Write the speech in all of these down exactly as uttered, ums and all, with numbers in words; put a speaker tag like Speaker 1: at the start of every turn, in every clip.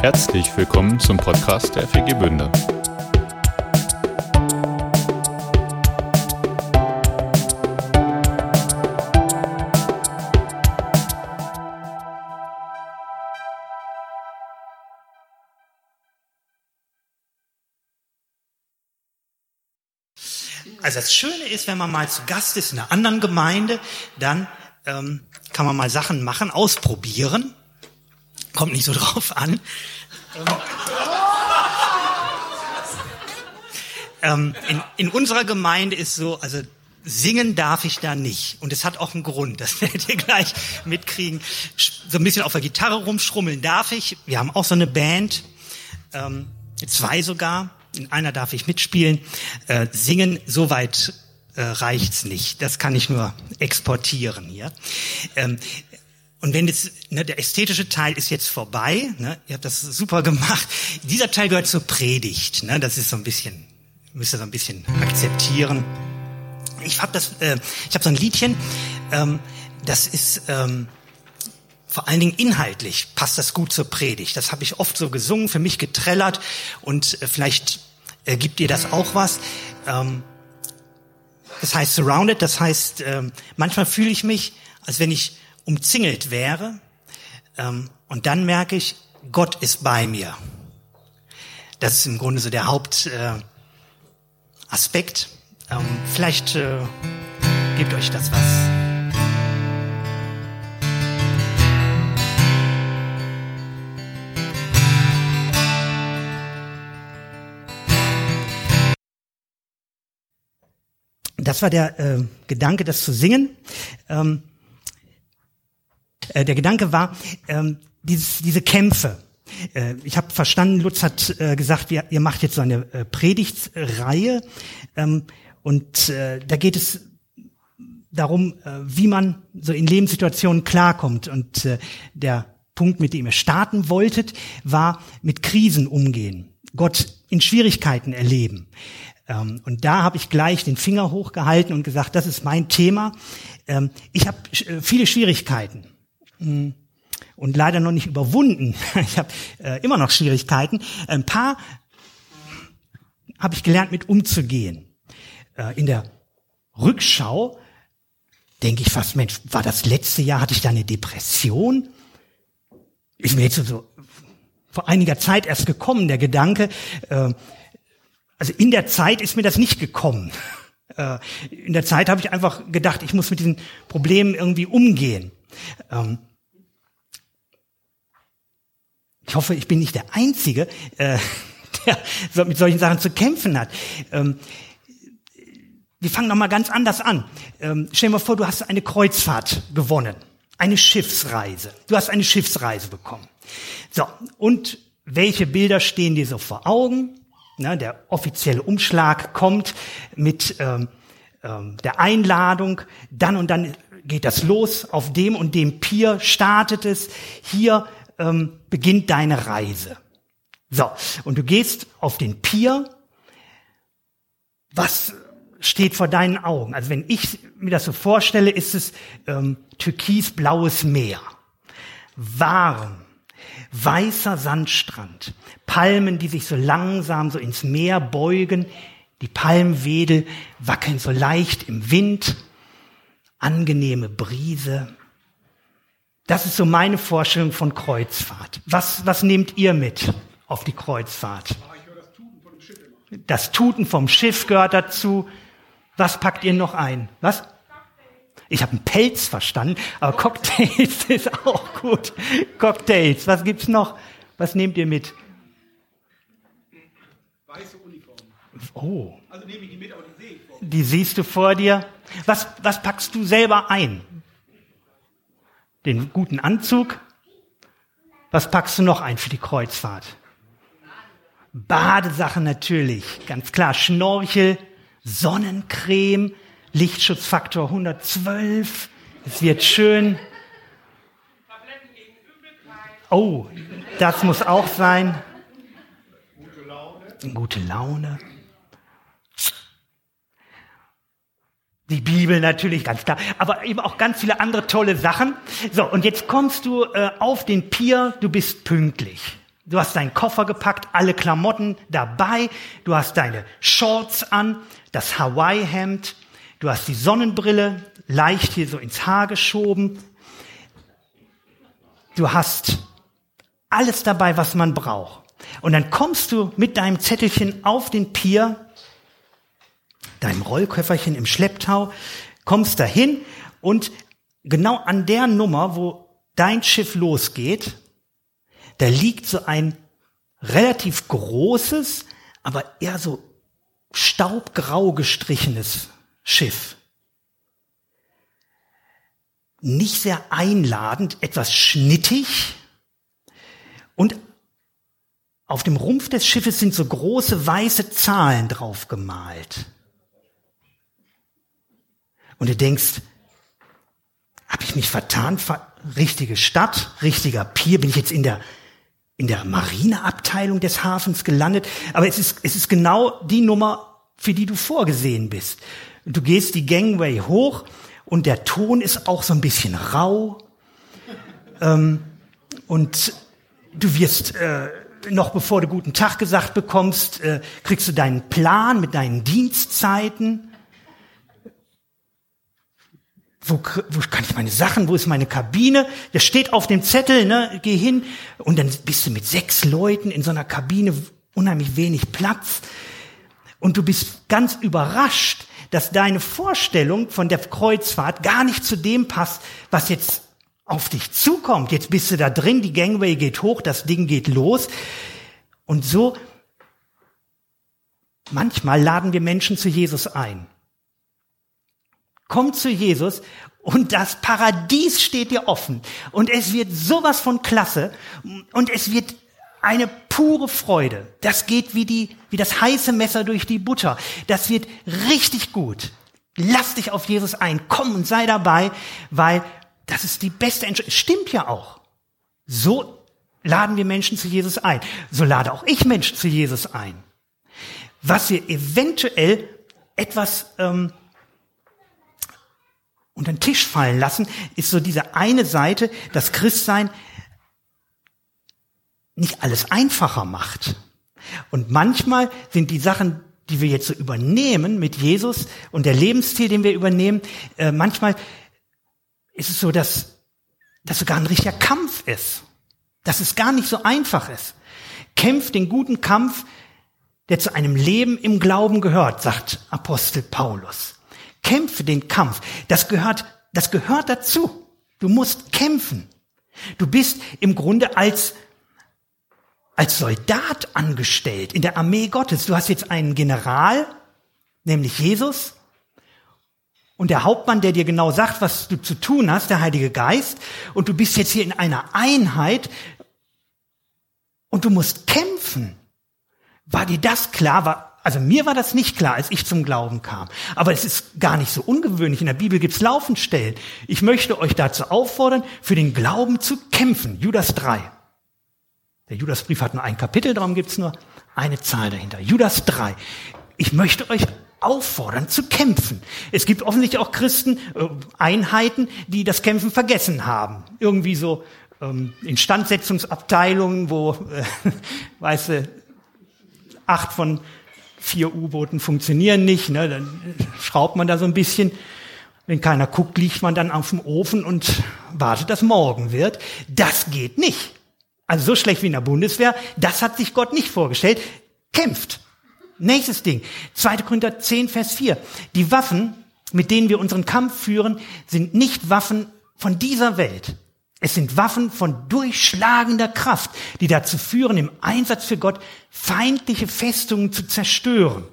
Speaker 1: Herzlich willkommen zum Podcast der F E G Bünde.
Speaker 2: Also das Schöne ist, wenn man mal zu Gast ist in einer anderen Gemeinde, dann ähm, kann man mal Sachen machen, ausprobieren. Kommt nicht so drauf an. Ähm, in, in unserer Gemeinde ist so, also singen darf ich da nicht. Und es hat auch einen Grund, das werdet ihr gleich mitkriegen. So ein bisschen auf der Gitarre rumschrummeln darf ich. Wir haben auch so eine Band, ähm, zwei sogar. In einer darf ich mitspielen. Äh, singen, soweit äh, reicht's nicht. Das kann ich nur exportieren hier. Ähm, und wenn jetzt, ne, der ästhetische Teil ist jetzt vorbei, ne, ihr habt das super gemacht. Dieser Teil gehört zur Predigt. Ne, das ist so ein bisschen, müsst ihr so ein bisschen akzeptieren. Ich habe das, äh, ich habe so ein Liedchen. Ähm, das ist ähm, vor allen Dingen inhaltlich passt das gut zur Predigt. Das habe ich oft so gesungen, für mich getrellert und äh, vielleicht äh, gibt ihr das auch was. Ähm, das heißt surrounded, das heißt, ähm, manchmal fühle ich mich, als wenn ich umzingelt wäre ähm, und dann merke ich, Gott ist bei mir. Das ist im Grunde so der Hauptaspekt. Äh, Aspekt. ähm, vielleicht äh, gebt euch das was. Das war der äh, Gedanke, das zu singen. Ähm, äh, der Gedanke war, ähm, dieses, diese Kämpfe. Äh, ich habe verstanden, Lutz hat äh, gesagt, ihr, ihr macht jetzt so eine äh, Predigtreihe. Ähm, und äh, da geht es darum, äh, wie man so in Lebenssituationen klarkommt. Und äh, der Punkt, mit dem ihr starten wolltet, war mit Krisen umgehen. Gott in Schwierigkeiten erleben. Ähm, und da habe ich gleich den Finger hochgehalten und gesagt, das ist mein Thema. Ähm, ich habe äh, viele Schwierigkeiten mh, und leider noch nicht überwunden. Ich habe äh, immer noch Schwierigkeiten. Ein paar habe ich gelernt, mit umzugehen. Äh, in der Rückschau denke ich fast, Mensch, war das letzte Jahr, hatte ich da eine Depression? Ist mir jetzt so vor einiger Zeit erst gekommen, der Gedanke, äh, also in der Zeit ist mir das nicht gekommen. Äh, in der Zeit habe ich einfach gedacht, ich muss mit diesen Problemen irgendwie umgehen. Ähm, ich hoffe, ich bin nicht der Einzige, äh, der mit solchen Sachen zu kämpfen hat. Ähm, wir fangen noch mal ganz anders an. Ähm, stell dir mal vor, du hast eine Kreuzfahrt gewonnen, eine Schiffsreise. Du hast eine Schiffsreise bekommen. So, und welche Bilder stehen dir so vor Augen? Na, der offizielle Umschlag kommt mit ähm, ähm, der Einladung. Dann und dann geht das los. Auf dem und dem Pier startet es. Hier ähm, beginnt deine Reise. So, und du gehst auf den Pier. Was steht vor deinen Augen? Also wenn ich mir das so vorstelle, ist es ähm, türkisblaues Meer. Warm. Weißer Sandstrand, Palmen, die sich so langsam so ins Meer beugen, die Palmwedel wackeln so leicht im Wind, angenehme Brise. Das ist so meine Vorstellung von Kreuzfahrt. Was, was nehmt ihr mit auf die Kreuzfahrt? Das Tuten vom Schiff gehört dazu. Was packt ihr noch ein? Was? Ich habe einen Pelz verstanden, aber Cocktails ist auch gut. Cocktails, was gibt's noch? Was nehmt ihr mit?
Speaker 3: Weiße Uniform.
Speaker 2: Oh.
Speaker 3: Also nehme ich die mit, aber die sehe ich vor.
Speaker 2: Die siehst du vor dir. Was, was packst du selber ein? Den guten Anzug? Was packst du noch ein für die Kreuzfahrt? Badesachen natürlich, ganz klar. Schnorchel, Sonnencreme, Lichtschutzfaktor hundertzwölf. Es wird schön. Oh, das muss auch sein.
Speaker 3: Gute Laune.
Speaker 2: Gute Laune. Die Bibel natürlich, ganz klar. Aber eben auch ganz viele andere tolle Sachen. So, und jetzt kommst du äh, auf den Pier, du bist pünktlich. Du hast deinen Koffer gepackt, alle Klamotten dabei, du hast deine Shorts an, das Hawaii-Hemd, du hast die Sonnenbrille leicht hier so ins Haar geschoben. Du hast alles dabei, was man braucht. Und dann kommst du mit deinem Zettelchen auf den Pier, deinem Rollköfferchen im Schlepptau, kommst dahin und genau an der Nummer, wo dein Schiff losgeht, da liegt so ein relativ großes, aber eher so staubgrau gestrichenes Schiff. Nicht sehr einladend, etwas schnittig. Und auf dem Rumpf des Schiffes sind so große weiße Zahlen drauf gemalt. Und du denkst, habe ich mich vertan? Richtige Stadt, richtiger Pier, bin ich jetzt in der in der Marineabteilung des Hafens gelandet? Aber es ist es ist genau die Nummer, für die du vorgesehen bist. Du gehst die Gangway hoch und der Ton ist auch so ein bisschen rau. Ähm, und du wirst äh, noch bevor du guten Tag gesagt bekommst, äh, kriegst du deinen Plan mit deinen Dienstzeiten. Wo, wo kann ich meine Sachen, wo ist meine Kabine? Das steht auf dem Zettel, ne? Geh hin. Und dann bist du mit sechs Leuten in so einer Kabine, unheimlich wenig Platz. Und du bist ganz überrascht, dass deine Vorstellung von der Kreuzfahrt gar nicht zu dem passt, was jetzt auf dich zukommt. Jetzt bist du da drin, die Gangway geht hoch, das Ding geht los. Und so, manchmal laden wir Menschen zu Jesus ein. Komm zu Jesus und das Paradies steht dir offen. Und es wird sowas von klasse und es wird eine pure Freude. Das geht wie die, wie das heiße Messer durch die Butter. Das wird richtig gut. Lass dich auf Jesus ein. Komm und sei dabei, weil das ist die beste Entscheidung. Stimmt ja auch. So laden wir Menschen zu Jesus ein. So lade auch ich Menschen zu Jesus ein. Was wir eventuell etwas ähm, unter den Tisch fallen lassen, ist so diese eine Seite, dass Christsein nicht alles einfacher macht. Und manchmal sind die Sachen, die wir jetzt so übernehmen mit Jesus und der Lebensstil, den wir übernehmen, äh, manchmal ist es so, dass das sogar ein richtiger Kampf ist. Dass es gar nicht so einfach ist. Kämpft den guten Kampf, der zu einem Leben im Glauben gehört, sagt Apostel Paulus. Kämpfe den Kampf. Das gehört, das gehört dazu. Du musst kämpfen. Du bist im Grunde als, als Soldat angestellt in der Armee Gottes. Du hast jetzt einen General, nämlich Jesus, und der Hauptmann, der dir genau sagt, was du zu tun hast, der Heilige Geist, und du bist jetzt hier in einer Einheit und du musst kämpfen. War dir das klar? War, also mir war das nicht klar, als ich zum Glauben kam. Aber es ist gar nicht so ungewöhnlich. In der Bibel gibt's laufend Stellen. Ich möchte euch dazu auffordern, für den Glauben zu kämpfen. Judas drei. Der Judasbrief hat nur ein Kapitel, darum gibt's nur eine Zahl dahinter. Judas drei. Ich möchte euch auffordern, zu kämpfen. Es gibt offensichtlich auch Christen, äh, Einheiten, die das Kämpfen vergessen haben. Irgendwie so ähm, Instandsetzungsabteilungen, wo, äh, weißt du, acht von vier U-Booten funktionieren nicht, ne? Dann schraubt man da so ein bisschen. Wenn keiner guckt, liegt man dann auf dem Ofen und wartet, dass morgen wird. Das geht nicht. Also so schlecht wie in der Bundeswehr, das hat sich Gott nicht vorgestellt. Kämpft. Nächstes Ding. zweiter Korinther zehn, Vers vier. Die Waffen, mit denen wir unseren Kampf führen, sind nicht Waffen von dieser Welt. Es sind Waffen von durchschlagender Kraft, die dazu führen, im Einsatz für Gott feindliche Festungen zu zerstören.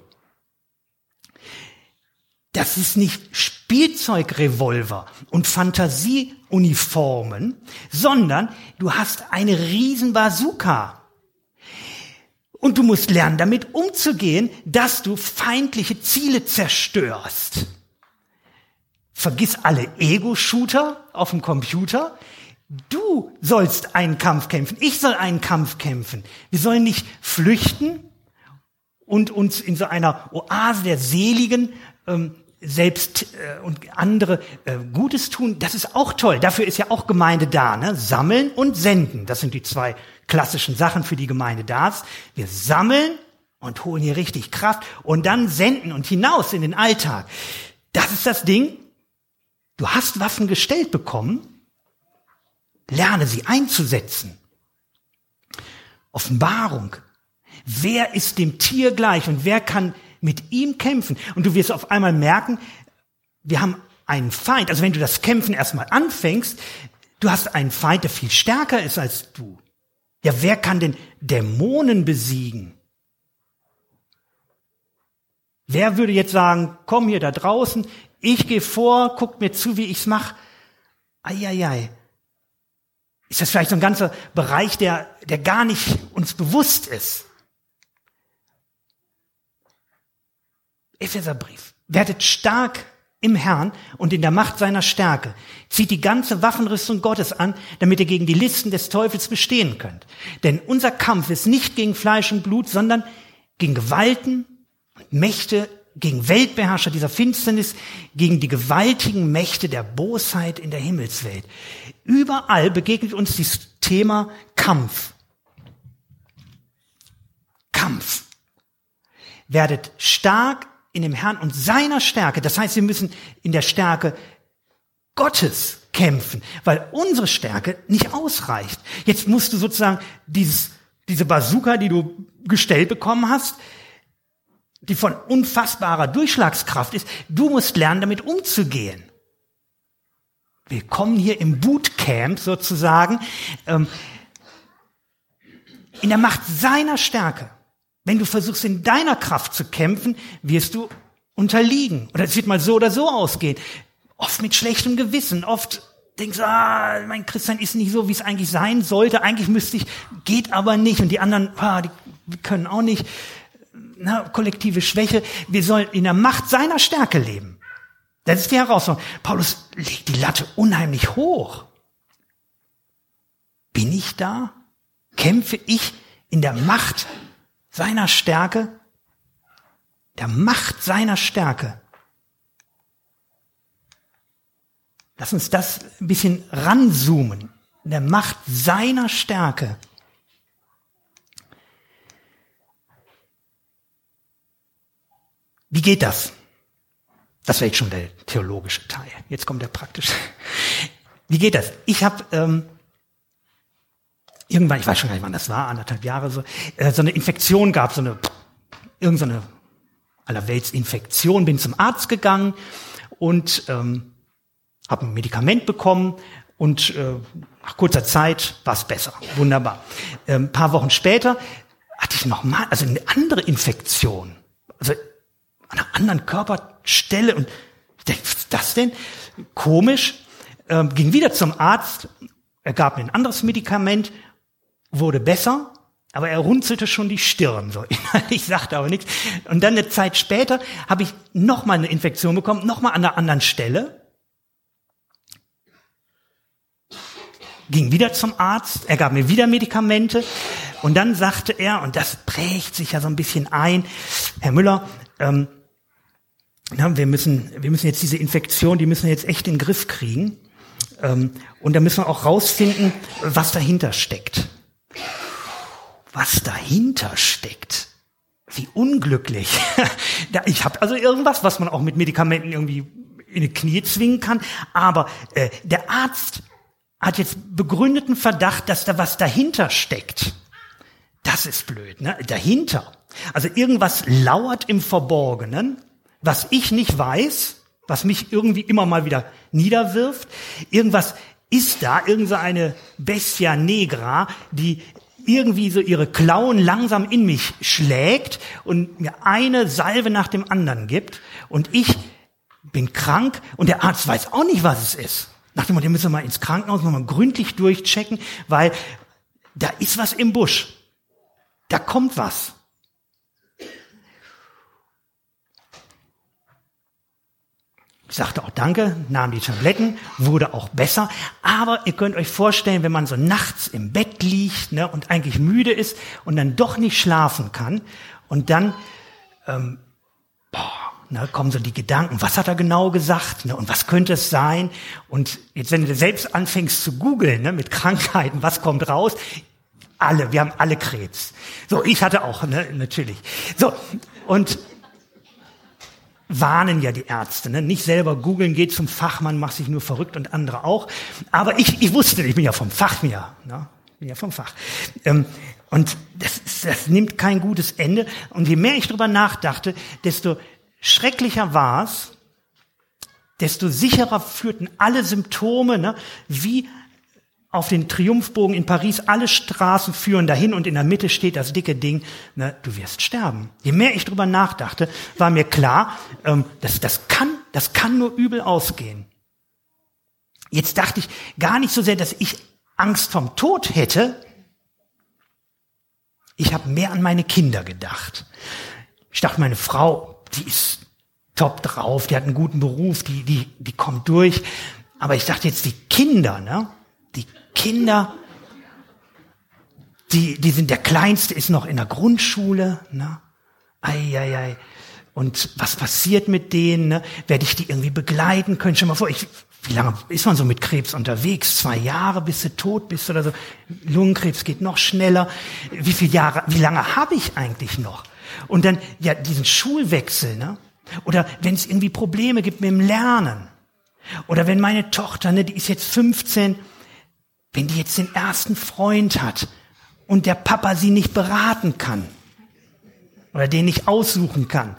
Speaker 2: Das ist nicht Spielzeugrevolver und Fantasieuniformen, sondern du hast eine riesen Bazooka. Und du musst lernen, damit umzugehen, dass du feindliche Ziele zerstörst. Vergiss alle Ego-Shooter auf dem Computer. Du sollst einen Kampf kämpfen. Ich soll einen Kampf kämpfen. Wir sollen nicht flüchten und uns in so einer Oase der Seligen ähm, selbst äh, und andere äh, Gutes tun, das ist auch toll. Dafür ist ja auch Gemeinde da, ne? Sammeln und senden. Das sind die zwei klassischen Sachen für die Gemeinde da ist. Wir sammeln und holen hier richtig Kraft und dann senden und hinaus in den Alltag. Das ist das Ding. Du hast Waffen gestellt bekommen. Lerne sie einzusetzen. Offenbarung. Wer ist dem Tier gleich und wer kann mit ihm kämpfen? Und du wirst auf einmal merken, wir haben einen Feind. Also wenn du das Kämpfen erstmal anfängst, du hast einen Feind, der viel stärker ist als du. Ja, wer kann denn Dämonen besiegen? Wer würde jetzt sagen, komm hier da draußen, ich gehe vor, guckt mir zu, wie ich's mache. Eieiei. Ist das vielleicht so ein ganzer Bereich, der, der gar nicht uns bewusst ist? Epheserbrief. Werdet stark im Herrn und in der Macht seiner Stärke. Zieht die ganze Waffenrüstung Gottes an, damit ihr gegen die Listen des Teufels bestehen könnt. Denn unser Kampf ist nicht gegen Fleisch und Blut, sondern gegen Gewalten und Mächte, gegen Weltbeherrscher dieser Finsternis, gegen die gewaltigen Mächte der Bosheit in der Himmelswelt. Überall begegnet uns dieses Thema Kampf. Kampf. Werdet stark in dem Herrn und seiner Stärke. Das heißt, wir müssen in der Stärke Gottes kämpfen, weil unsere Stärke nicht ausreicht. Jetzt musst du sozusagen dieses, diese Bazooka, die du gestellt bekommen hast, die von unfassbarer Durchschlagskraft ist, du musst lernen, damit umzugehen. Willkommen hier im Bootcamp sozusagen, ähm, in der Macht seiner Stärke. Wenn du versuchst, in deiner Kraft zu kämpfen, wirst du unterliegen. Oder es wird mal so oder so ausgehen. Oft mit schlechtem Gewissen. Oft denkst du, ah, mein Christsein ist nicht so, wie es eigentlich sein sollte. Eigentlich müsste ich, geht aber nicht. Und die anderen, ah, die können auch nicht. Na, kollektive Schwäche. Wir sollen in der Macht seiner Stärke leben. Das ist die Herausforderung. Paulus legt die Latte unheimlich hoch. Bin ich da? Kämpfe ich in der Macht seiner Stärke? Der Macht seiner Stärke. Lass uns das ein bisschen ranzoomen. In der Macht seiner Stärke. Wie geht das? Das wäre jetzt schon der theologische Teil. Jetzt kommt der praktische. Wie geht das? Ich habe ähm, irgendwann, ich weiß schon gar nicht, wann das war, anderthalb Jahre so, äh, so eine Infektion gab, so eine irgendeine so Allerweltsinfektion. Bin zum Arzt gegangen und ähm, habe ein Medikament bekommen und äh, nach kurzer Zeit war es besser. Wunderbar. Äh, ein paar Wochen später hatte ich noch mal, also eine andere Infektion. Also an einer anderen Körperstelle und ich denke, was ist das denn? Komisch. Ähm, ging wieder zum Arzt, er gab mir ein anderes Medikament, wurde besser, aber er runzelte schon die Stirn. So, ich sagte aber nichts. Und dann eine Zeit später habe ich nochmal eine Infektion bekommen, nochmal an einer anderen Stelle. Ging wieder zum Arzt, er gab mir wieder Medikamente und dann sagte er, und das prägt sich ja so ein bisschen ein, Herr Müller, ähm, na, wir müssen, wir müssen jetzt diese Infektion, die müssen wir jetzt echt in den Griff kriegen. Ähm, und da müssen wir auch rausfinden, was dahinter steckt. Was dahinter steckt? Wie unglücklich. Ich habe also irgendwas, was man auch mit Medikamenten irgendwie in die Knie zwingen kann. Aber äh, der Arzt hat jetzt begründeten Verdacht, dass da was dahinter steckt. Das ist blöd, ne? Dahinter. Also irgendwas lauert im Verborgenen, was ich nicht weiß, was mich irgendwie immer mal wieder niederwirft. Irgendwas ist da, irgendeine Bestia negra, die irgendwie so ihre Klauen langsam in mich schlägt und mir eine Salve nach dem anderen gibt. Und ich bin krank und der Arzt weiß auch nicht, was es ist. Nach dem Motto, den müssen wir mal ins Krankenhaus nochmal gründlich durchchecken, weil da ist was im Busch. Da kommt was. Ich sagte auch danke, nahm die Tabletten, wurde auch besser. Aber ihr könnt euch vorstellen, wenn man so nachts im Bett liegt, ne, und eigentlich müde ist und dann doch nicht schlafen kann und dann ähm, boah, ne, kommen so die Gedanken, was hat er genau gesagt, ne, und was könnte es sein? Und jetzt, wenn du selbst anfängst zu googeln, ne, mit Krankheiten, was kommt raus? Alle, wir haben alle Krebs. So, ich hatte auch, ne, natürlich. So, und warnen ja die Ärzte, ne? Nicht selber googeln, geht zum Fachmann, macht sich nur verrückt und andere auch. Aber ich, ich wusste, ich bin ja vom Fach, ja, ne? Ich bin ja vom Fach. Ähm, und das, das nimmt kein gutes Ende. Und je mehr ich drüber nachdachte, desto schrecklicher war es, desto sicherer führten alle Symptome, ne? Wie auf den Triumphbogen in Paris, alle Straßen führen dahin und in der Mitte steht das dicke Ding, ne, du wirst sterben. Je mehr ich drüber nachdachte, war mir klar, ähm, das, das kann, das kann nur übel ausgehen. Jetzt dachte ich gar nicht so sehr, dass ich Angst vom Tod hätte. Ich habe mehr an meine Kinder gedacht. Ich dachte, meine Frau, die ist top drauf, die hat einen guten Beruf, die, die, die kommt durch. Aber ich dachte jetzt, die Kinder, ne? Die Kinder, die, die sind, der Kleinste ist noch in der Grundschule, ne? Ei, ei, ei. Und was passiert mit denen, ne? Werde ich die irgendwie begleiten können? Stell mal vor, ich, wie lange ist man so mit Krebs unterwegs? Zwei Jahre, bis du tot bist oder so? Lungenkrebs geht noch schneller. Wie viele Jahre, wie lange habe ich eigentlich noch? Und dann, ja, diesen Schulwechsel, ne? Oder wenn es irgendwie Probleme gibt mit dem Lernen. Oder wenn meine Tochter, ne, die ist jetzt fünfzehn, wenn die jetzt den ersten Freund hat und der Papa sie nicht beraten kann oder den nicht aussuchen kann.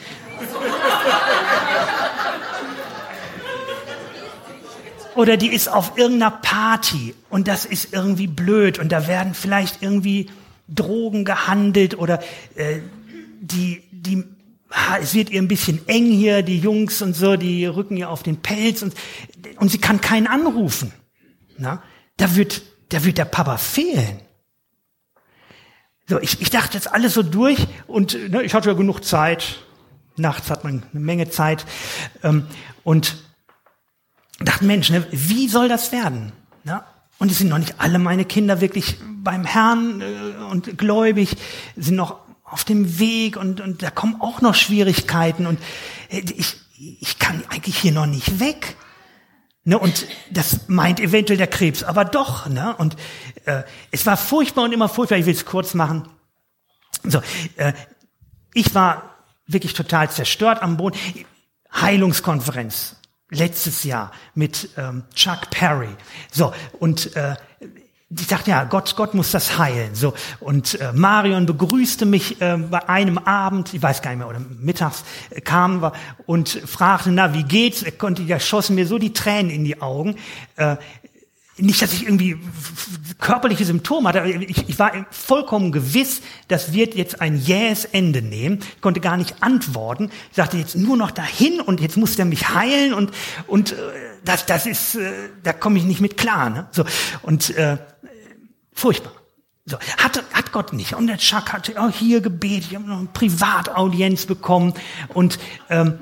Speaker 2: Oder die ist auf irgendeiner Party und das ist irgendwie blöd und da werden vielleicht irgendwie Drogen gehandelt oder äh, die, die, ha, es wird ihr ein bisschen eng hier, die Jungs und so, die rücken ihr auf den Pelz und, und sie kann keinen anrufen. Na? Da wird, da wird der Papa fehlen. So, ich, ich dachte jetzt alles so durch und ne, ich hatte ja genug Zeit. Nachts hat man eine Menge Zeit ähm, und dachte, Mensch, ne, wie soll das werden? Ne? Und es sind noch nicht alle meine Kinder wirklich beim Herrn äh, und gläubig, sind noch auf dem Weg und, und da kommen auch noch Schwierigkeiten und äh, ich, ich kann eigentlich hier noch nicht weg. Ne, und das meint eventuell der Krebs, aber doch. Ne? Und äh, es war furchtbar und immer furchtbar. Ich will es kurz machen. So, äh, ich war wirklich total zerstört am Boden. Heilungskonferenz letztes Jahr mit ähm, Chuck Perry. So, und äh, ich dachte, ja, Gott, Gott muss das heilen. So, und äh, Marion begrüßte mich äh, bei einem Abend, ich weiß gar nicht mehr, oder mittags äh, kamen wir und fragte, na, wie geht's? Er konnte, ja, schossen mir so die Tränen in die Augen. Äh, nicht, dass ich irgendwie körperliche Symptome hatte, aber ich, ich war vollkommen gewiss, das wird jetzt ein jähes Ende nehmen. Ich konnte gar nicht antworten. Ich sagte jetzt nur noch dahin und jetzt muss der mich heilen und und äh, das das ist, äh, da komme ich nicht mit klar. Ne? So und äh, furchtbar. So hat hat Gott nicht. Und der Chuck hatte auch hier gebetet. Ich habe noch eine Privataudienz bekommen und ähm,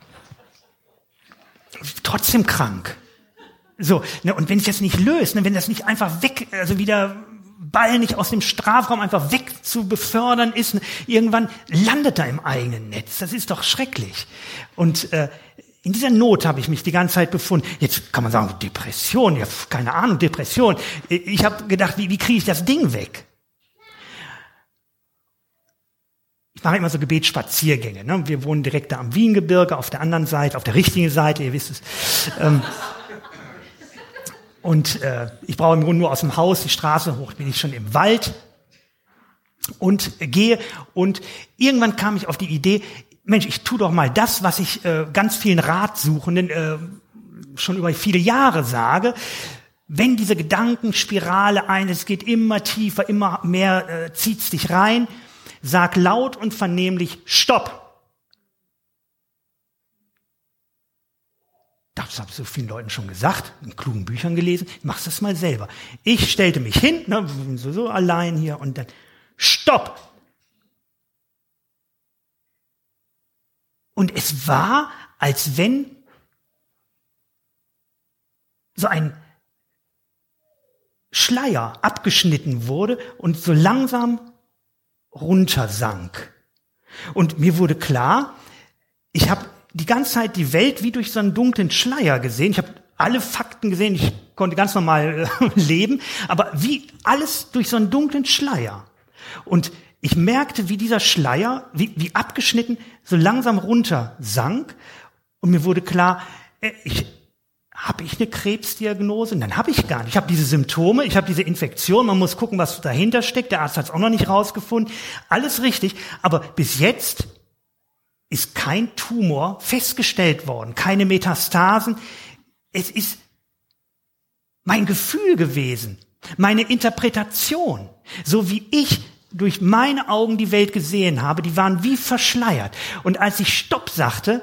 Speaker 2: trotzdem krank. So, ne, und wenn es jetzt nicht löst, ne, wenn das nicht einfach weg, also wieder Ball nicht aus dem Strafraum einfach weg zu befördern ist, ne, irgendwann landet er im eigenen Netz. Das ist doch schrecklich. Und äh, in dieser Not habe ich mich die ganze Zeit befunden. Jetzt kann man sagen, Depression, ja, keine Ahnung, Depression. Ich habe gedacht, wie, wie kriege ich das Ding weg? Ich mache immer so Gebetsspaziergänge. Ne? Wir wohnen direkt da am Wiengebirge, auf der anderen Seite, auf der richtigen Seite, ihr wisst es. Ähm, Und äh, ich brauche im Grunde nur aus dem Haus die Straße hoch, bin ich schon im Wald und äh, gehe. Und irgendwann kam ich auf die Idee, Mensch, ich tu doch mal das, was ich äh, ganz vielen Ratsuchenden äh, schon über viele Jahre sage. Wenn diese Gedankenspirale ein, es geht immer tiefer, immer mehr, äh, zieht's dich rein, sag laut und vernehmlich, Stopp! Das habe ich so vielen Leuten schon gesagt, in klugen Büchern gelesen. Ich mach's das mal selber. Ich stellte mich hin, ne, so, so allein hier und dann Stopp! Und es war, als wenn so ein Schleier abgeschnitten wurde und so langsam runtersank. Und mir wurde klar, ich habe die ganze Zeit die Welt wie durch so einen dunklen Schleier gesehen. Ich habe alle Fakten gesehen, ich konnte ganz normal äh, leben, aber wie alles durch so einen dunklen Schleier. Und ich merkte, wie dieser Schleier, wie, wie abgeschnitten, so langsam runter sank. Und mir wurde klar, äh, ich habe ich eine Krebsdiagnose? Nein, habe ich gar nicht. Ich habe diese Symptome, ich habe diese Infektion, man muss gucken, was dahinter steckt. Der Arzt hat es auch noch nicht rausgefunden. Alles richtig, aber bis jetzt ist kein Tumor festgestellt worden, keine Metastasen. Es ist mein Gefühl gewesen, meine Interpretation, so wie ich durch meine Augen die Welt gesehen habe, die waren wie verschleiert. Und als ich Stopp sagte,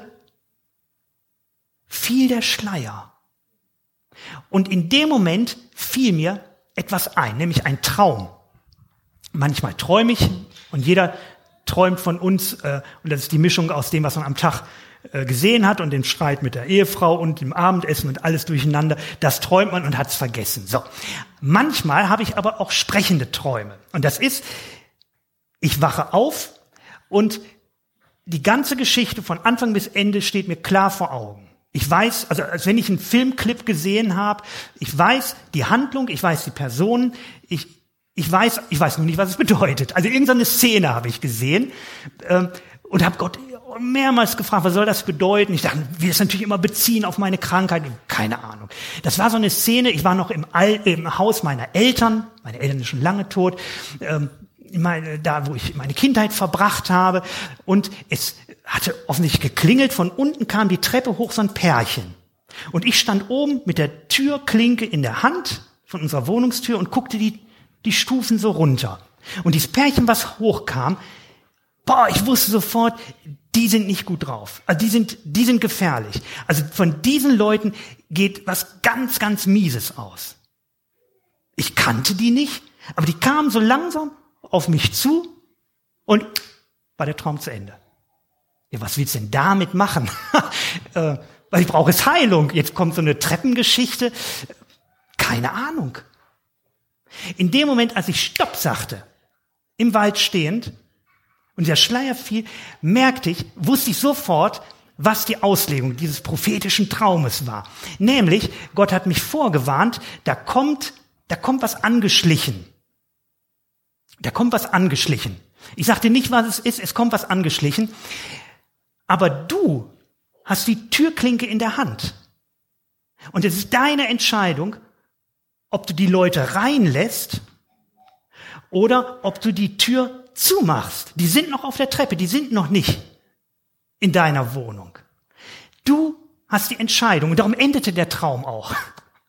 Speaker 2: fiel der Schleier. Und in dem Moment fiel mir etwas ein, nämlich ein Traum. Manchmal träume ich und jeder träumt von uns, äh, und das ist die Mischung aus dem, was man am Tag äh, gesehen hat und dem Streit mit der Ehefrau und dem Abendessen und alles durcheinander, das träumt man und hat es vergessen. So. Manchmal habe ich aber auch sprechende Träume. Und das ist, ich wache auf und die ganze Geschichte von Anfang bis Ende steht mir klar vor Augen. Ich weiß, also als wenn ich einen Filmclip gesehen habe, ich weiß die Handlung, ich weiß die Personen, ich ich weiß, ich weiß nur nicht, was es bedeutet. Also irgendeine Szene habe ich gesehen ähm, und habe Gott mehrmals gefragt, was soll das bedeuten? Ich dachte, will das natürlich immer beziehen auf meine Krankheit, keine Ahnung. Das war so eine Szene, ich war noch im, All, im Haus meiner Eltern, meine Eltern sind schon lange tot, ähm, meine, da wo ich meine Kindheit verbracht habe, und es hatte offensichtlich geklingelt, von unten kam die Treppe hoch so ein Pärchen. Und ich stand oben mit der Türklinke in der Hand von unserer Wohnungstür und guckte die, die Stufen so runter. Und dieses Pärchen, was hochkam, boah, ich wusste sofort, die sind nicht gut drauf. Also die sind, die sind gefährlich. Also von diesen Leuten geht was ganz, ganz Mieses aus. Ich kannte die nicht, aber die kamen so langsam auf mich zu und war der Traum zu Ende. Ja, was willst du denn damit machen? äh, weil ich brauche es Heilung. Jetzt kommt so eine Treppengeschichte. Keine Ahnung. In dem Moment, als ich Stopp sagte, im Wald stehend, und der Schleier fiel, merkte ich, wusste ich sofort, was die Auslegung dieses prophetischen Traumes war. Nämlich, Gott hat mich vorgewarnt, da kommt, da kommt was angeschlichen. Da kommt was angeschlichen. Ich sagte nicht, was es ist, es kommt was angeschlichen. Aber du hast die Türklinke in der Hand. Und es ist deine Entscheidung, ob du die Leute reinlässt oder ob du die Tür zumachst. Die sind noch auf der Treppe, die sind noch nicht in deiner Wohnung. Du hast die Entscheidung, und darum endete der Traum auch.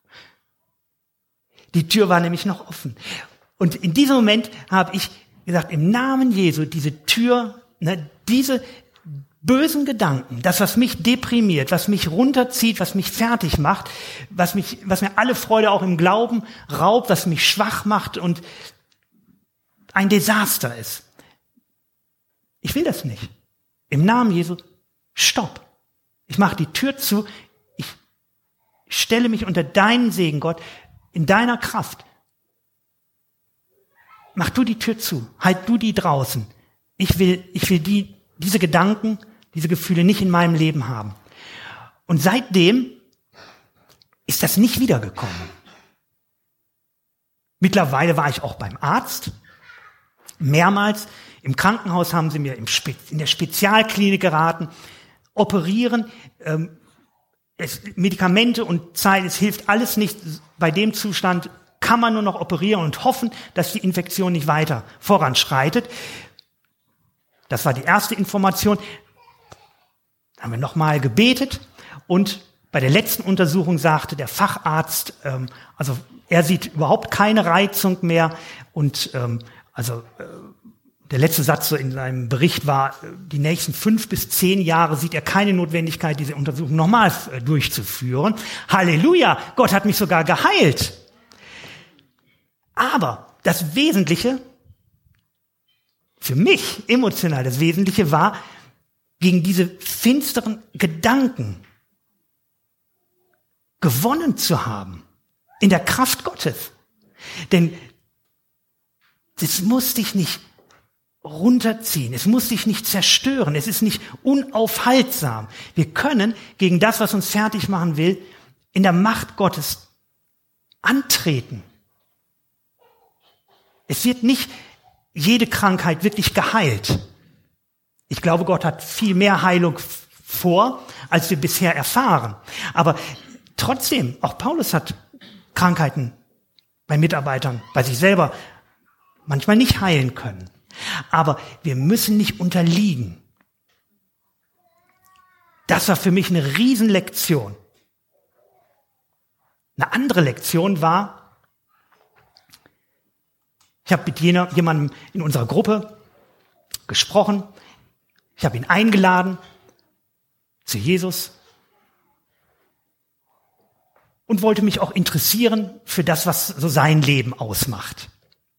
Speaker 2: Die Tür war nämlich noch offen. Und in diesem Moment habe ich gesagt, im Namen Jesu, diese Tür, ne, diese bösen Gedanken, das, was mich deprimiert, was mich runterzieht, was mich fertig macht, was mich, was mir alle Freude auch im Glauben raubt, was mich schwach macht und ein Desaster ist. Ich will das nicht. Im Namen Jesu, stopp. Ich mache die Tür zu. Ich stelle mich unter deinen Segen, Gott, in deiner Kraft. Mach du die Tür zu. Halt du die draußen. Ich will, ich will die, diese Gedanken, diese Gefühle nicht in meinem Leben haben. Und seitdem ist das nicht wiedergekommen. Mittlerweile war ich auch beim Arzt. Mehrmals im Krankenhaus haben sie mir im Spe- in der Spezialklinik geraten, operieren, ähm, es, Medikamente und Zeit, es hilft alles nicht. Bei dem Zustand kann man nur noch operieren und hoffen, dass die Infektion nicht weiter voranschreitet. Das war die erste Information. Dann haben wir nochmal gebetet und bei der letzten Untersuchung sagte der Facharzt, ähm, also er sieht überhaupt keine Reizung mehr und ähm, also äh, der letzte Satz so in seinem Bericht war, die nächsten fünf bis zehn Jahre sieht er keine Notwendigkeit, diese Untersuchung nochmal äh, durchzuführen. Halleluja, Gott hat mich sogar geheilt. Aber das Wesentliche, für mich emotional das Wesentliche war, gegen diese finsteren Gedanken gewonnen zu haben, in der Kraft Gottes. Denn das musste ich nicht runterziehen. Es muss dich nicht zerstören. Es ist nicht unaufhaltsam. Wir können gegen das, was uns fertig machen will, in der Macht Gottes antreten. Es wird nicht jede Krankheit wirklich geheilt. Ich glaube, Gott hat viel mehr Heilung vor, als wir bisher erfahren. Aber trotzdem, auch Paulus hat Krankheiten bei Mitarbeitern, bei sich selber manchmal nicht heilen können. Aber wir müssen nicht unterliegen. Das war für mich eine Riesenlektion. Eine andere Lektion war, ich habe mit jener, jemandem in unserer Gruppe gesprochen. Ich habe ihn eingeladen zu Jesus und wollte mich auch interessieren für das, was so sein Leben ausmacht.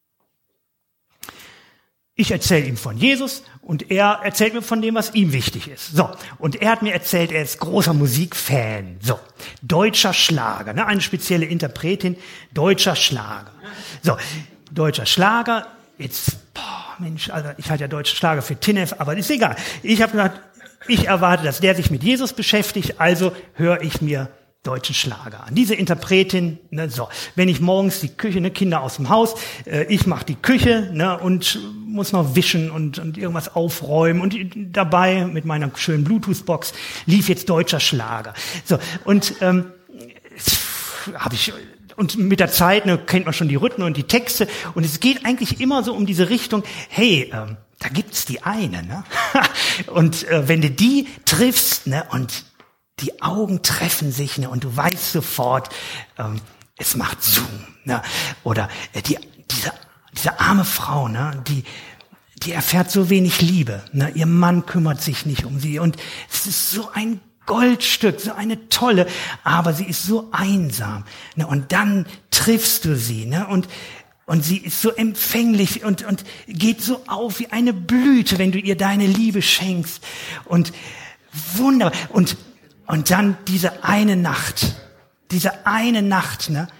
Speaker 2: Ich erzähle ihm von Jesus und er erzählt mir von dem, was ihm wichtig ist. So, und er hat mir erzählt, er ist großer Musikfan. So, deutscher Schlager, ne, eine spezielle Interpretin, deutscher Schlager. So, deutscher Schlager. Jetzt, boah, Mensch, also ich halte ja deutschen Schlager für Tinef, aber ist egal. Ich habe gesagt, ich erwarte, dass der sich mit Jesus beschäftigt, also höre ich mir deutschen Schlager an. Diese Interpretin, ne, so, wenn ich morgens die Küche, ne, Kinder aus dem Haus, äh, ich mache die Küche, ne, und muss noch wischen und, und irgendwas aufräumen und dabei mit meiner schönen Bluetooth-Box lief jetzt deutscher Schlager. So, und ähm, habe ich und mit der Zeit, ne, kennt man schon die Rhythmen und die Texte und es geht eigentlich immer so um diese Richtung, hey, ähm, da gibt's die eine, ne? Und äh, wenn du die triffst, ne, und die Augen treffen sich, ne, und du weißt sofort, ähm, es macht Zoom, ne? Oder äh, die, diese, diese arme Frau, ne, die, die erfährt so wenig Liebe, ne? Ihr Mann kümmert sich nicht um sie und es ist so ein Goldstück, so eine tolle, aber sie ist so einsam, ne? Und dann triffst du sie, ne? Und Und sie ist so empfänglich und, und geht so auf wie eine Blüte, wenn du ihr deine Liebe schenkst. Und wunderbar. Und, und dann diese eine Nacht, diese eine Nacht, ne?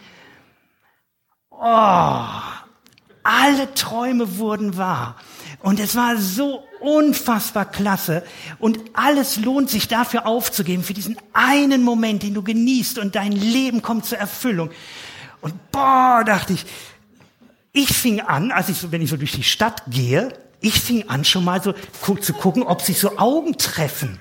Speaker 2: Oh, alle Träume wurden wahr. Und es war so unfassbar klasse. Und alles lohnt sich dafür aufzugeben, für diesen einen Moment, den du genießt und dein Leben kommt zur Erfüllung. Und boah, dachte ich, Ich fing an, als ich so, wenn ich so durch die Stadt gehe, ich fing an schon mal so zu gucken, ob sich so Augen treffen.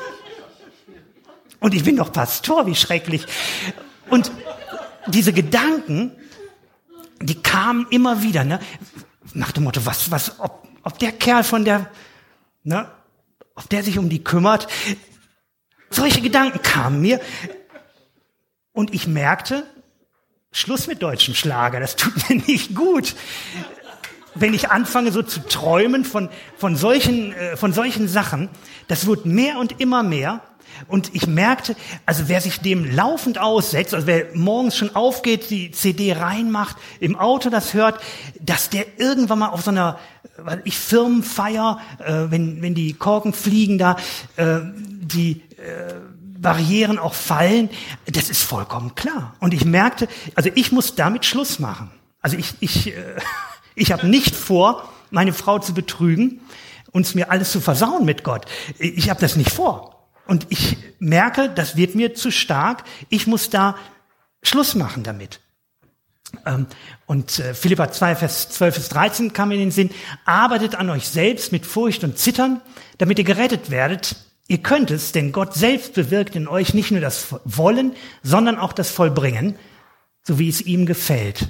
Speaker 2: Und ich bin doch Pastor, wie schrecklich. Und diese Gedanken, die kamen immer wieder, ne? Nach dem Motto, was, was, ob, ob der Kerl von der, ne, ob der sich um die kümmert. Solche Gedanken kamen mir. Und ich merkte, Schluss mit deutschem Schlager, das tut mir nicht gut. Wenn ich anfange so zu träumen von, von solchen, äh, von solchen Sachen, das wird mehr und immer mehr. Und ich merkte, also wer sich dem laufend aussetzt, also wer morgens schon aufgeht, die C D reinmacht, im Auto das hört, dass der irgendwann mal auf so einer, weil ich Firmenfeier, äh, wenn, wenn die Korken fliegen da, äh, die, äh, Barrieren auch fallen, das ist vollkommen klar. Und ich merkte, also ich muss damit Schluss machen. Also ich ich äh, ich habe nicht vor, meine Frau zu betrügen und mir alles zu versauen mit Gott. Ich habe das nicht vor. Und ich merke, das wird mir zu stark. Ich muss da Schluss machen damit. Ähm, und äh, Philipper zwei, Vers zwölf bis dreizehn kam mir in den Sinn, arbeitet an euch selbst mit Furcht und Zittern, damit ihr gerettet werdet. Ihr könnt es, denn Gott selbst bewirkt in euch nicht nur das Wollen, sondern auch das Vollbringen, so wie es ihm gefällt.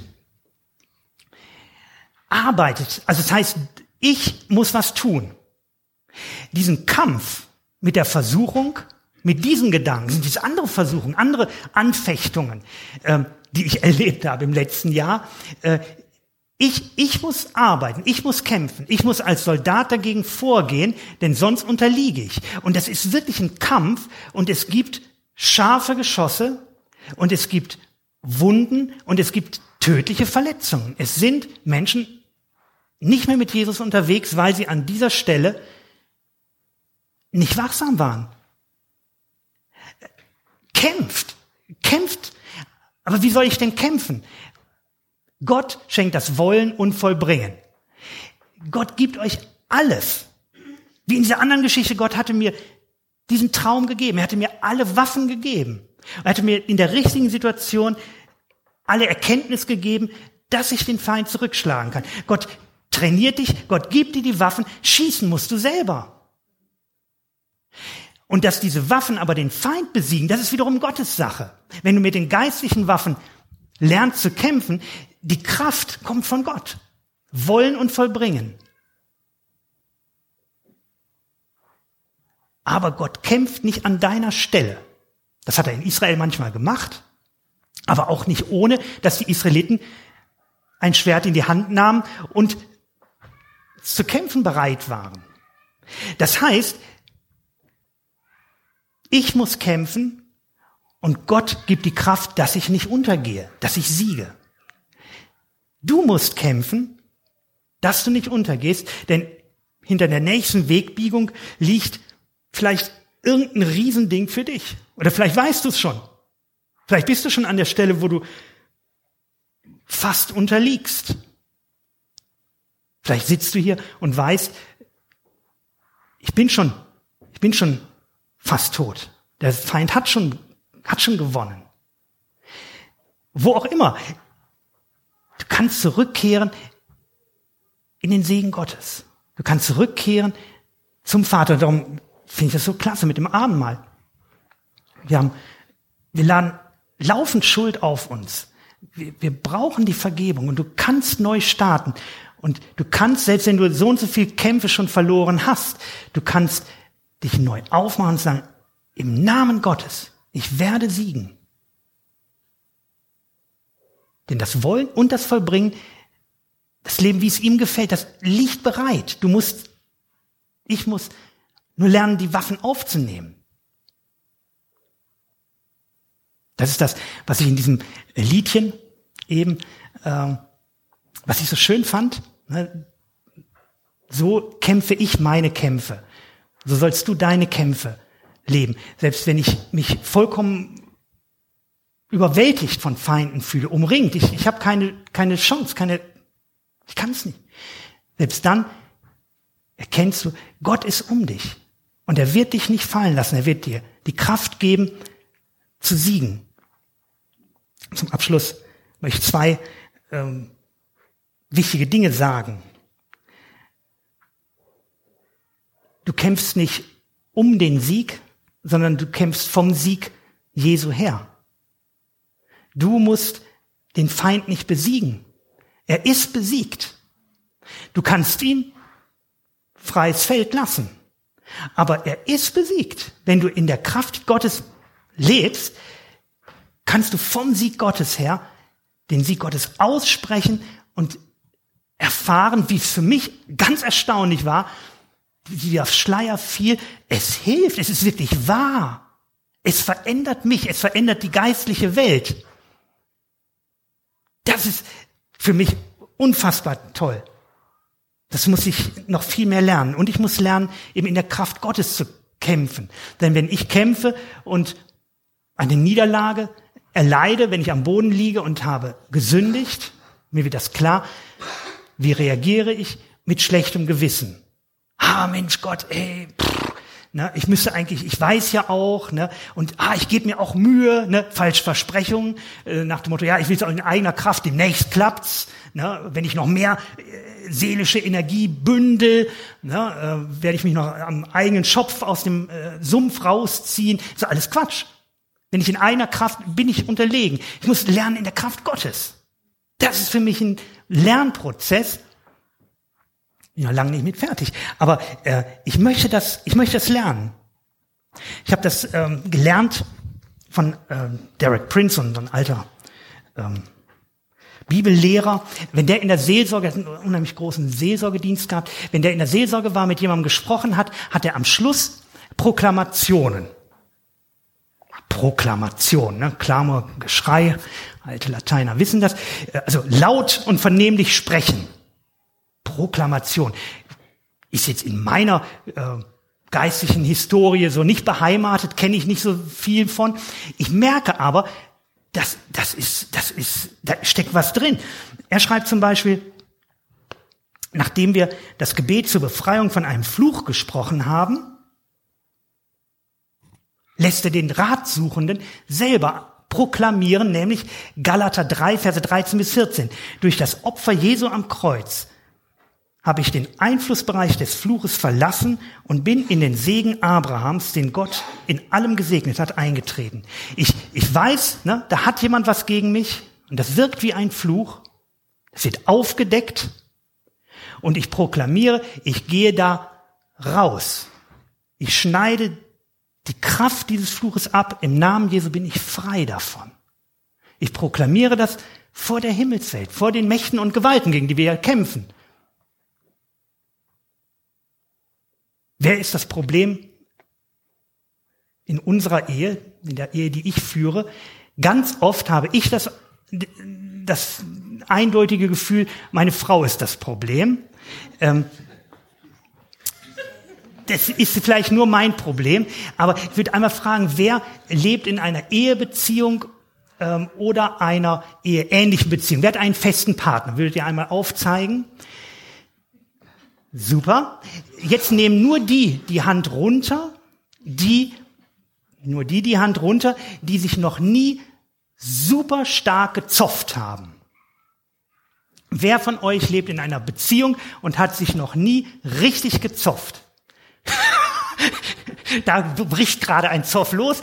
Speaker 2: Arbeitet, also das heißt, ich muss was tun. Diesen Kampf mit der Versuchung, mit diesen Gedanken, diese andere Versuchung, andere Anfechtungen, äh, die ich erlebt habe im letzten Jahr, äh, Ich, ich muss arbeiten, ich muss kämpfen, ich muss als Soldat dagegen vorgehen, denn sonst unterliege ich. Und das ist wirklich ein Kampf und es gibt scharfe Geschosse und es gibt Wunden und es gibt tödliche Verletzungen. Es sind Menschen nicht mehr mit Jesus unterwegs, weil sie an dieser Stelle nicht wachsam waren. Kämpft, kämpft. Aber wie soll ich denn kämpfen? Gott schenkt das Wollen und Vollbringen. Gott gibt euch alles. Wie in dieser anderen Geschichte, Gott hatte mir diesen Traum gegeben. Er hatte mir alle Waffen gegeben. Er hatte mir in der richtigen Situation alle Erkenntnis gegeben, dass ich den Feind zurückschlagen kann. Gott trainiert dich, Gott gibt dir die Waffen, schießen musst du selber. Und dass diese Waffen aber den Feind besiegen, das ist wiederum Gottes Sache. Wenn du mit den geistlichen Waffen lernst zu kämpfen, die Kraft kommt von Gott. Wollen und vollbringen. Aber Gott kämpft nicht an deiner Stelle. Das hat er in Israel manchmal gemacht, aber auch nicht ohne, dass die Israeliten ein Schwert in die Hand nahmen und zu kämpfen bereit waren. Das heißt, ich muss kämpfen und Gott gibt die Kraft, dass ich nicht untergehe, dass ich siege. Du musst kämpfen, dass du nicht untergehst, denn hinter der nächsten Wegbiegung liegt vielleicht irgendein Riesending für dich. Oder vielleicht weißt du es schon. Vielleicht bist du schon an der Stelle, wo du fast unterliegst. Vielleicht sitzt du hier und weißt, ich bin schon, ich bin schon fast tot. Der Feind hat schon, hat schon gewonnen. Wo auch immer. Du kannst zurückkehren in den Segen Gottes. Du kannst zurückkehren zum Vater. Darum finde ich das so klasse mit dem Abendmahl. Wir haben, wir laden laufend Schuld auf uns. Wir, wir brauchen die Vergebung und du kannst neu starten. Und du kannst, selbst wenn du so und so viele Kämpfe schon verloren hast, du kannst dich neu aufmachen und sagen, im Namen Gottes, ich werde siegen. Denn das Wollen und das Vollbringen, das Leben, wie es ihm gefällt, das liegt bereit. Du musst, ich muss nur lernen, die Waffen aufzunehmen. Das ist das, was ich in diesem Liedchen eben, äh, was ich so schön fand. Ne? So kämpfe ich meine Kämpfe. So sollst du deine Kämpfe leben. Selbst wenn ich mich vollkommen überwältigt von Feinden fühle, umringt. Ich, ich habe keine, keine Chance, keine, ich kann es nicht. Selbst dann erkennst du, Gott ist um dich. Und er wird dich nicht fallen lassen. Er wird dir die Kraft geben, zu siegen. Zum Abschluss möchte ich zwei ähm, wichtige Dinge sagen. Du kämpfst nicht um den Sieg, sondern du kämpfst vom Sieg Jesu her. Du musst den Feind nicht besiegen. Er ist besiegt. Du kannst ihn freies Feld lassen. Aber er ist besiegt. Wenn du in der Kraft Gottes lebst, kannst du vom Sieg Gottes her den Sieg Gottes aussprechen und erfahren, wie es für mich ganz erstaunlich war, wie auf Schleier fiel. Es hilft, es ist wirklich wahr. Es verändert mich, es verändert die geistliche Welt. Das ist für mich unfassbar toll. Das muss ich noch viel mehr lernen. Und ich muss lernen, eben in der Kraft Gottes zu kämpfen. Denn wenn ich kämpfe und eine Niederlage erleide, wenn ich am Boden liege und habe gesündigt, mir wird das klar, wie reagiere ich? Mit schlechtem Gewissen. Ah, Mensch Gott, ey, pff, ne, ich müsste eigentlich, ich weiß ja auch, ne, und ah, ich gebe mir auch Mühe, ne, falsche Versprechungen, äh, nach dem Motto, ja, ich will es auch in eigener Kraft, demnächst klappt's, ne, wenn ich noch mehr äh, seelische Energie bündel, ne, äh, werde ich mich noch am eigenen Schopf aus dem äh, Sumpf rausziehen, so alles Quatsch. Wenn ich in einer Kraft bin, ich unterlegen. Ich muss lernen in der Kraft Gottes. Das ist für mich ein Lernprozess. Ja, lange nicht mit fertig. Aber äh, ich möchte das, ich möchte das lernen. Ich habe das ähm, gelernt von äh, Derek Prince, so ein alter ähm, Bibellehrer. Wenn der in der Seelsorge, er hat einen unheimlich großen Seelsorgedienst gehabt, wenn der in der Seelsorge war, mit jemandem gesprochen hat, hat er am Schluss Proklamationen. Proklamation, ne? Klammer, Geschrei, alte Lateiner wissen das. Also laut und vernehmlich sprechen. Proklamation. Ist jetzt in meiner äh, geistlichen Historie so nicht beheimatet, kenne ich nicht so viel von. Ich merke aber, das, das ist, das ist, da steckt was drin. Er schreibt zum Beispiel nachdem wir das Gebet zur Befreiung von einem Fluch gesprochen haben, lässt er den Ratsuchenden selber proklamieren, nämlich Galater drei, Verse dreizehn bis vierzehn. Durch das Opfer Jesu am Kreuz habe ich den Einflussbereich des Fluches verlassen und bin in den Segen Abrahams, den Gott in allem gesegnet hat, eingetreten. Ich, ich weiß, ne, da hat jemand was gegen mich und das wirkt wie ein Fluch. Es wird aufgedeckt und ich proklamiere, ich gehe da raus. Ich schneide die Kraft dieses Fluches ab. Im Namen Jesu bin ich frei davon. Ich proklamiere das vor der Himmelswelt, vor den Mächten und Gewalten, gegen die wir ja kämpfen. Wer ist das Problem in unserer Ehe, in der Ehe, die ich führe? Ganz oft habe ich das, das eindeutige Gefühl, meine Frau ist das Problem. Ähm, das ist vielleicht nur mein Problem, aber ich würde einmal fragen, wer lebt in einer Ehebeziehung ähm, oder einer eheähnlichen Beziehung? Wer hat einen festen Partner? Würdet ihr einmal aufzeigen? Super. Jetzt nehmen nur die die Hand runter, die, nur die die Hand runter, die sich noch nie super stark gezofft haben. Wer von euch lebt in einer Beziehung und hat sich noch nie richtig gezofft? Da bricht gerade ein Zoff los.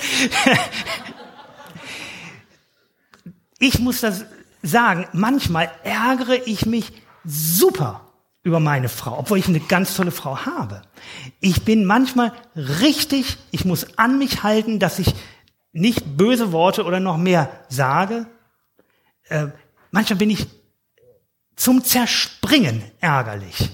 Speaker 2: Ich muss das sagen, manchmal ärgere ich mich super über meine Frau, obwohl ich eine ganz tolle Frau habe. Ich bin manchmal richtig, ich muss an mich halten, dass ich nicht böse Worte oder noch mehr sage. Äh, manchmal bin ich zum Zerspringen ärgerlich.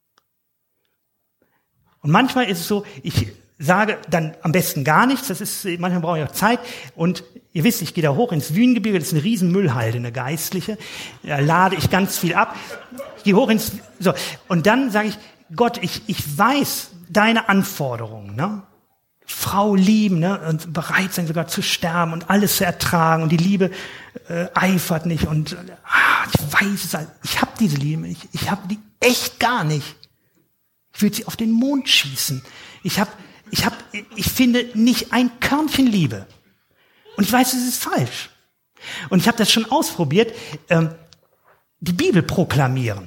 Speaker 2: Und manchmal ist es so, ich sage dann am besten gar nichts, das ist, manchmal brauche ich auch Zeit. Und ihr wisst, ich gehe da hoch ins Wühngebirge, das ist eine riesen Müllhalde, eine geistliche. Da lade ich ganz viel ab. Ich gehe hoch ins, so. Und dann sage ich, Gott, ich, ich weiß deine Anforderungen, ne? Frau lieben, ne? Und bereit sein sogar zu sterben und alles zu ertragen. Und die Liebe äh, eifert nicht. Und ah, ich weiß es, ich habe diese Liebe nicht. Ich habe die echt gar nicht. Ich will sie auf den Mond schießen. Ich habe, ich habe, ich finde nicht ein Körnchen Liebe. Und ich weiß, es ist falsch. Und ich habe das schon ausprobiert. Ähm, die Bibel proklamieren.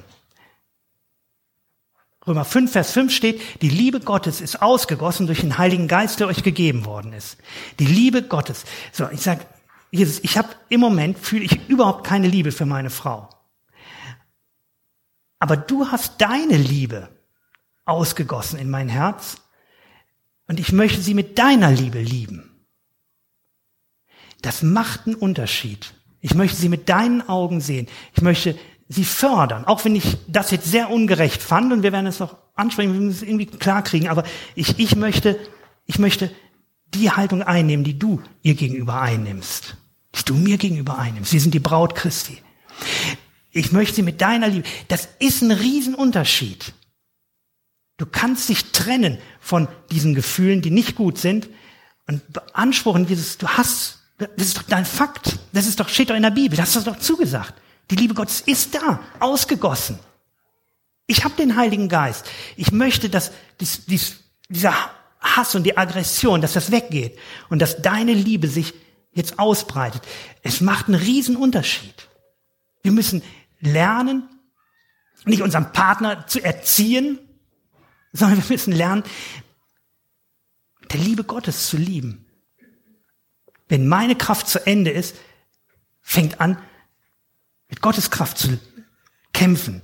Speaker 2: Römer fünf, Vers fünf steht, die Liebe Gottes ist ausgegossen durch den Heiligen Geist, der euch gegeben worden ist. Die Liebe Gottes. So, ich sage, Jesus, ich habe im Moment, fühle ich überhaupt keine Liebe für meine Frau. Aber du hast deine Liebe ausgegossen in mein Herz und ich möchte sie mit deiner Liebe lieben. Das macht einen Unterschied. Ich möchte sie mit deinen Augen sehen. Ich möchte sie fördern, auch wenn ich das jetzt sehr ungerecht fand und wir werden es noch ansprechen, wir müssen es irgendwie klar kriegen, aber ich, ich möchte, ich möchte die Haltung einnehmen, die du ihr gegenüber einnimmst, die du mir gegenüber einnimmst. Sie sind die Braut Christi. Ich möchte sie mit deiner Liebe. Das ist ein Riesenunterschied. Du kannst dich trennen von diesen Gefühlen, die nicht gut sind und beanspruchen, Jesus, du hast, das ist doch dein Fakt, das ist doch, steht doch in der Bibel, das hast du doch zugesagt. Die Liebe Gottes ist da, ausgegossen. Ich habe den Heiligen Geist. Ich möchte, dass dies, dies, dieser Hass und die Aggression, dass das weggeht und dass deine Liebe sich jetzt ausbreitet. Es macht einen riesen Unterschied. Wir müssen lernen, nicht unseren Partner zu erziehen, sondern wir müssen lernen, der Liebe Gottes zu lieben. Wenn meine Kraft zu Ende ist, fängt an, mit Gottes Kraft zu kämpfen.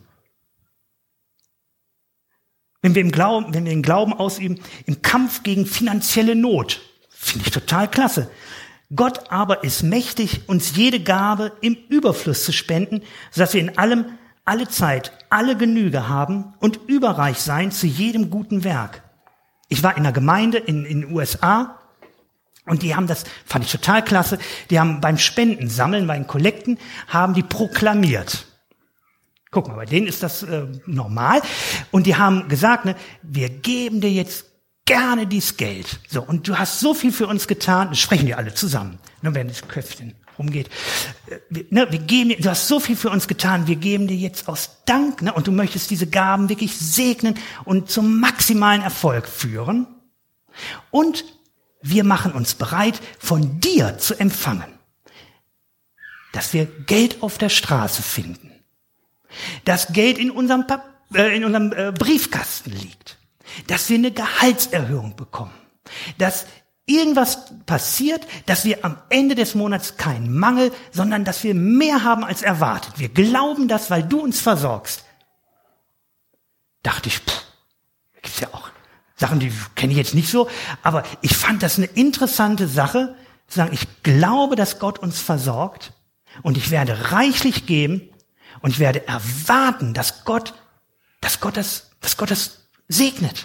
Speaker 2: Wenn wir im Glauben, wenn wir den Glauben ausüben, im Kampf gegen finanzielle Not, finde ich total klasse. Gott aber ist mächtig, uns jede Gabe im Überfluss zu spenden, sodass wir in allem, alle Zeit, alle Genüge haben und überreich sein zu jedem guten Werk. Ich war in einer Gemeinde in, in den U S A und die haben das, fand ich total klasse, die haben beim Spendensammeln, bei den Kollekten, haben die proklamiert. Guck mal, bei denen ist das äh, normal. Und die haben gesagt, ne, wir geben dir jetzt gerne dieses Geld. So, und du hast so viel für uns getan, das sprechen die alle zusammen. Dann werden das Köpfchen umgeht. Wir, ne, wir geben, du hast so viel für uns getan, wir geben dir jetzt aus Dank, ne, und du möchtest diese Gaben wirklich segnen und zum maximalen Erfolg führen. Und wir machen uns bereit, von dir zu empfangen, dass wir Geld auf der Straße finden, dass Geld in unserem, Pap- äh, in unserem äh, Briefkasten liegt, dass wir eine Gehaltserhöhung bekommen, dass irgendwas passiert, dass wir am Ende des Monats keinen Mangel, sondern dass wir mehr haben als erwartet. Wir glauben das, weil du uns versorgst. Dachte ich, pff, gibt's ja auch Sachen, die kenne ich jetzt nicht so, aber ich fand das eine interessante Sache, zu sagen, ich glaube, dass Gott uns versorgt und ich werde reichlich geben und ich werde erwarten, dass Gott, dass Gott das, dass Gott das segnet.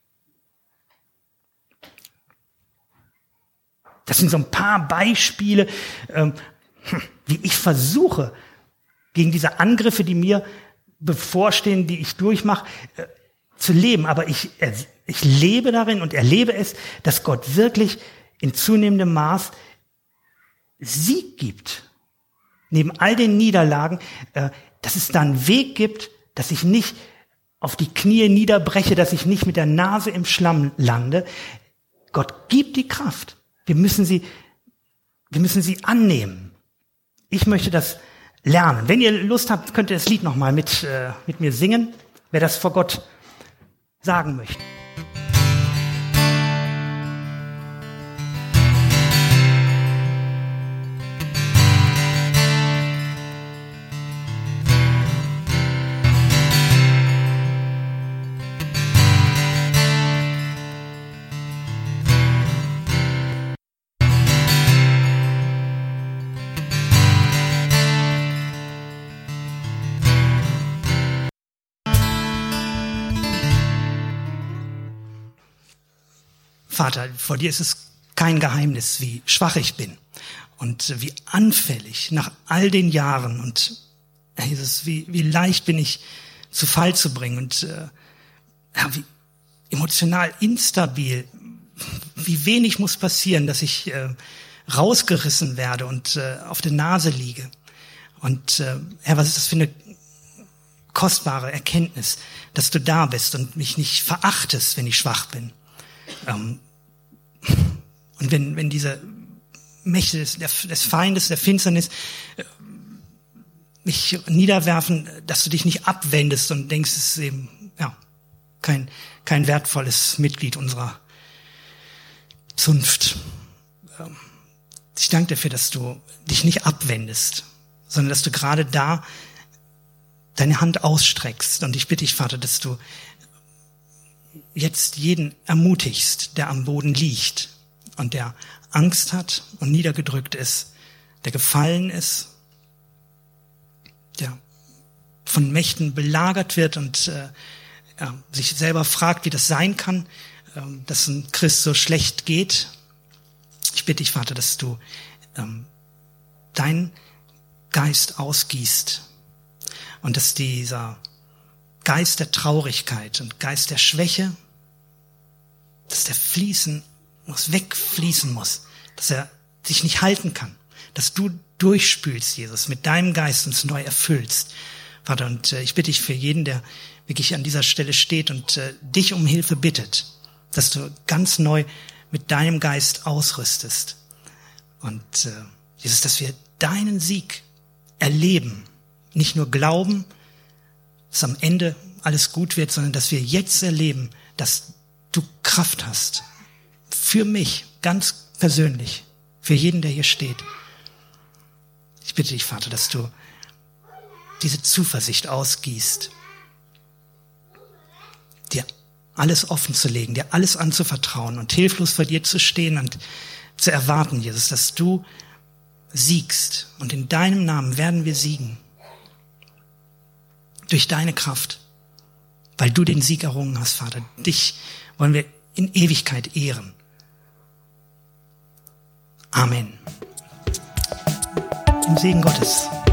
Speaker 2: Das sind so ein paar Beispiele, ähm, wie ich versuche, gegen diese Angriffe, die mir bevorstehen, die ich durchmache, äh, zu leben. Aber ich, äh, ich lebe darin und erlebe es, dass Gott wirklich in zunehmendem Maß Sieg gibt. Neben all den Niederlagen, äh, dass es da einen Weg gibt, dass ich nicht auf die Knie niederbreche, dass ich nicht mit der Nase im Schlamm lande. Gott gibt die Kraft. Wir müssen sie, wir müssen sie annehmen. Ich möchte das lernen. Wenn ihr Lust habt, könnt ihr das Lied nochmal mit, äh, mit mir singen, wer das vor Gott sagen möchte. Vater, vor dir ist es kein Geheimnis, wie schwach ich bin und wie anfällig nach all den Jahren und Jesus, wie, wie leicht bin ich zu Fall zu bringen und äh, ja, wie emotional instabil, wie wenig muss passieren, dass ich äh, rausgerissen werde und äh, auf der Nase liege. Und äh, Herr, was ist das für eine kostbare Erkenntnis, dass du da bist und mich nicht verachtest, wenn ich schwach bin. Ähm, Und wenn, wenn diese Mächte des, des Feindes, der Finsternis mich niederwerfen, dass du dich nicht abwendest und denkst, es ist eben ja kein, kein wertvolles Mitglied unserer Zunft. Ich danke dafür, dass du dich nicht abwendest, sondern dass du gerade da deine Hand ausstreckst. Und ich bitte dich, Vater, dass du jetzt jeden ermutigst, der am Boden liegt und der Angst hat und niedergedrückt ist, der gefallen ist, der von Mächten belagert wird und äh, ja, sich selber fragt, wie das sein kann, äh, dass ein Christ so schlecht geht. Ich bitte dich, Vater, dass du ähm, deinen Geist ausgießt und dass dieser Geist der Traurigkeit und Geist der Schwäche, dass der fließen muss, wegfließen muss, dass er sich nicht halten kann, dass du durchspülst, Jesus, mit deinem Geist uns neu erfüllst. Vater, und äh, ich bitte dich für jeden, der wirklich an dieser Stelle steht und äh, dich um Hilfe bittet, dass du ganz neu mit deinem Geist ausrüstest. Und äh, Jesus, dass wir deinen Sieg erleben, nicht nur glauben, dass am Ende alles gut wird, sondern dass wir jetzt erleben, dass du Kraft hast. Für mich, ganz persönlich, für jeden, der hier steht. Ich bitte dich, Vater, dass du diese Zuversicht ausgießt, dir alles offen zu legen, dir alles anzuvertrauen und hilflos vor dir zu stehen und zu erwarten, Jesus, dass du siegst. Und in deinem Namen werden wir siegen. Durch deine Kraft. Weil du den Sieg errungen hast, Vater. Dich wollen wir in Ewigkeit ehren. Amen. Im Segen Gottes.